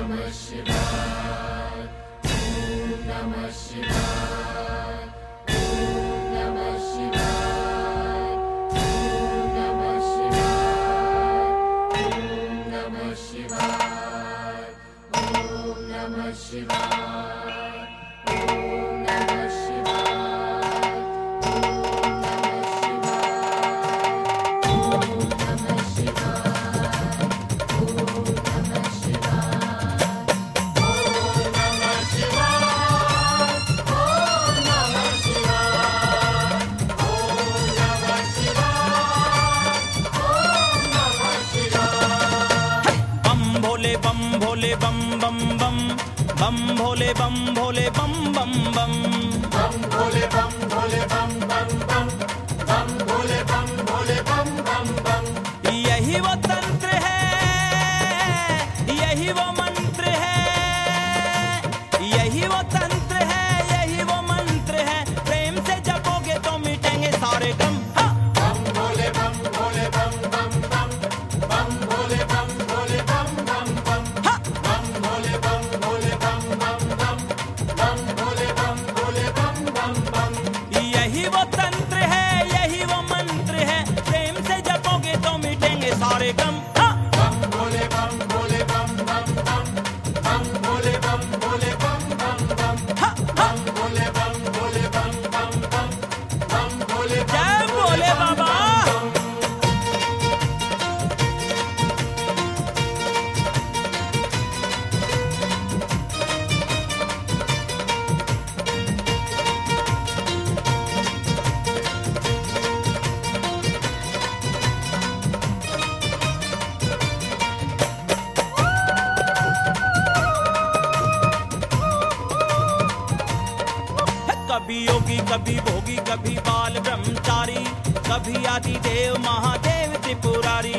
कभी योगी कभी भोगी कभी बाल ब्रह्मचारी, कभी आदि देव महादेव त्रिपुरारी।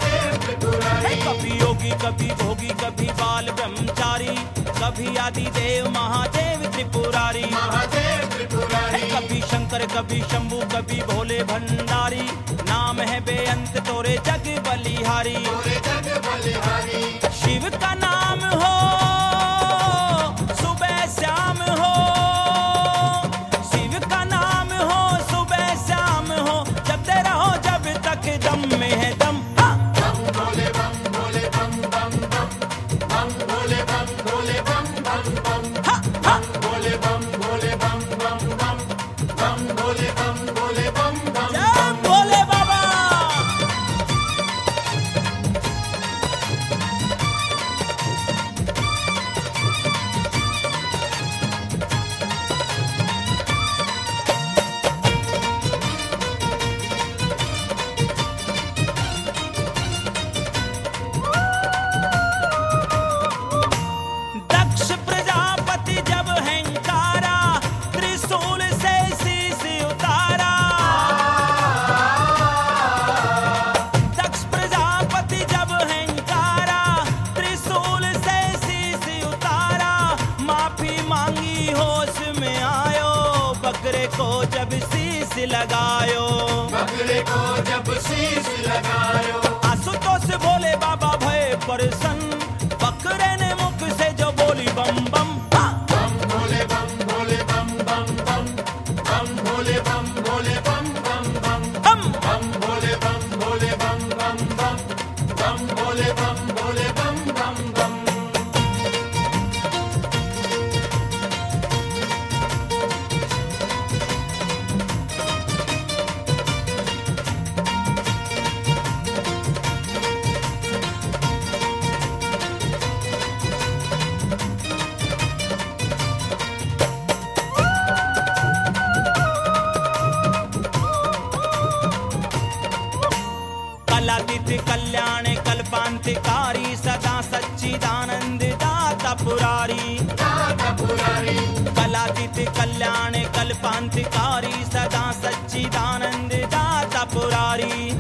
कभी योगी कभी भोगी कभी बाल ब्रह्मचारी, कभी आदि देव महादेव त्रिपुरारी। कभी शंकर कभी शंभू कभी भोले भंडारी, नाम है बेअंत तोरे जग बलिहारी। शिव का नाम हो सुबह शाम हो, शिव का नाम हो सुबह शाम हो, जपते रहो जब तक दम में है दम। बम भोले बम भोले बम बम बम, बम भोले बम भोले बम बम बम, बम भोले बम भोले बम बम बम, बम भोले बम भोले बम बम। जय भोले बाबा। दक्ष प्रजापति जब हंकारा, त्रिशूल से शीश उतारा। दक्ष प्रजापति जब हंकारा, त्रिशूल से शीश उतारा। माफी मांगी होश में आयो, बकरे को जब शीश लगायो। बकरे को जब शीश लगायो, आशुतोष भोले बाबा भय प्रसन्न, बकरे ने मुख से जो बोली बम बम। बम भोले बम भोले बम बम बम, बम भोले बम भोले बम बम बम, बम भोले बम भोले बम बम बम, बम भोले बम भोले बम बम बम। कलातीत कल्याण कल्पांतकारी, सदा सच्चिदानंद दाता पुरारी। कलातीत कल्याण कल्पांतकारी, सदा सच्चिदानंद दाता पुरारी।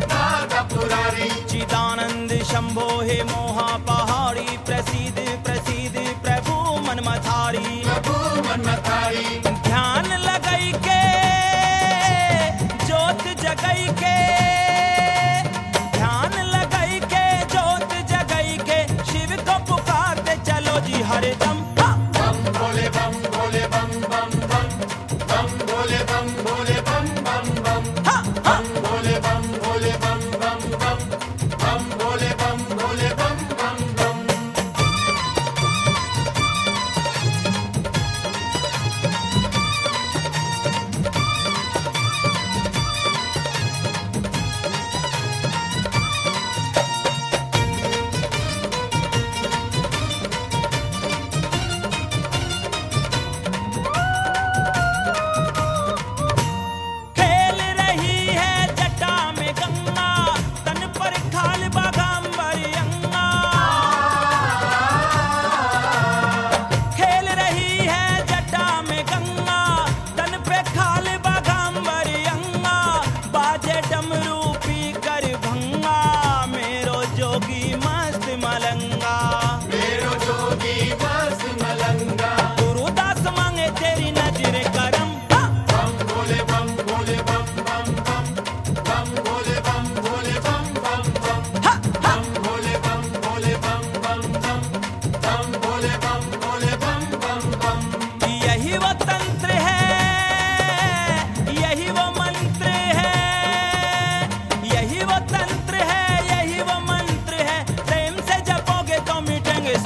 चिदानंद शंभो हे मोहा पहाड़ी, प्रसिद्ध प्रसिद्ध प्रभु मनमथारी। ध्यान लगई के जोत जगई के, ध्यान लगई के जोत जगई के, शिव को पुकारते चलो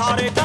सारे